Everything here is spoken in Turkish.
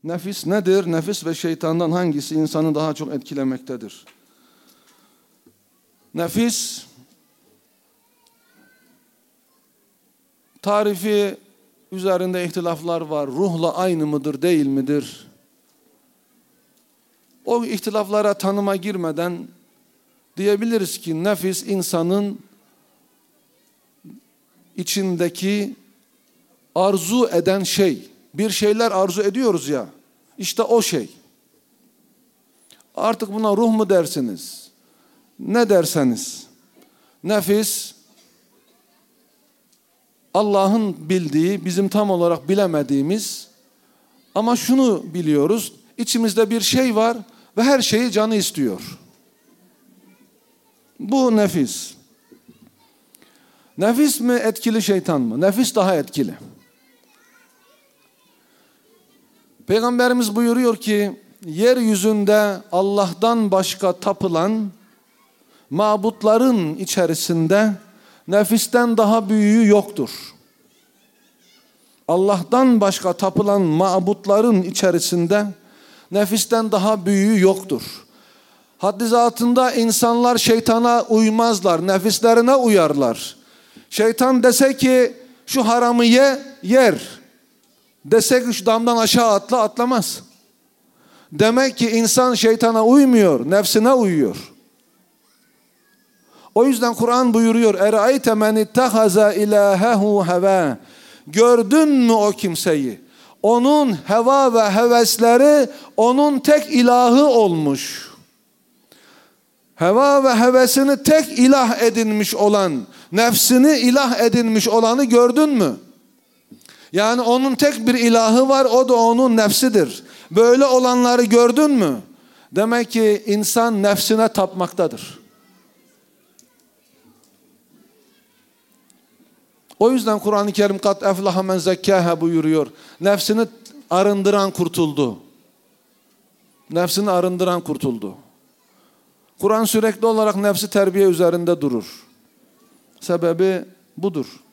Nefis nedir? Nefis ve şeytandan hangisi insanı daha çok etkilemektedir? Nefis, tarifi üzerinde ihtilaflar var. Ruhla aynı mıdır, değil midir? O ihtilaflara tanıma girmeden diyebiliriz ki nefis insanın içindeki arzu eden şey. Bir şeyler arzu ediyoruz ya, işte o şey. Artık buna ruh mu dersiniz? Ne derseniz. Nefis, Allah'ın bildiği, bizim tam olarak bilemediğimiz, ama şunu biliyoruz, içimizde bir şey var ve her şeyi canı istiyor. Bu nefis. Nefis mi etkili, şeytan mı? Nefis daha etkili. Peygamberimiz buyuruyor ki, yeryüzünde Allah'tan başka tapılan mabutların içerisinde nefisten daha büyüğü yoktur. Allah'tan başka tapılan mabutların içerisinde nefisten daha büyüğü yoktur. Haddi zatında insanlar şeytana uymazlar, nefislerine uyarlar. Şeytan dese ki şu haramı ye, yer. Dese ki şu damdan aşağı atla, atlamaz. Demek ki insan şeytana uymuyor, nefsine uyuyor. O yüzden Kur'an buyuruyor, اَرَأَيْتَ مَنِ اتَّخَذَ اِلَٰهَهُ هَوَى. Gördün mü o kimseyi? Onun heva ve hevesleri onun tek ilahı olmuş. Heva ve hevesini tek ilah edinmiş olan, nefsini ilah edinmiş olanı gördün mü? Yani onun tek bir ilahı var, o da onun nefsidir. Böyle olanları gördün mü? Demek ki insan nefsine tapmaktadır. O yüzden Kur'an-ı Kerim kat eflaha men zekkâhe buyuruyor. Nefsini arındıran kurtuldu. Nefsini arındıran kurtuldu. Kur'an sürekli olarak nefsi terbiye üzerinde durur. Sebebi budur.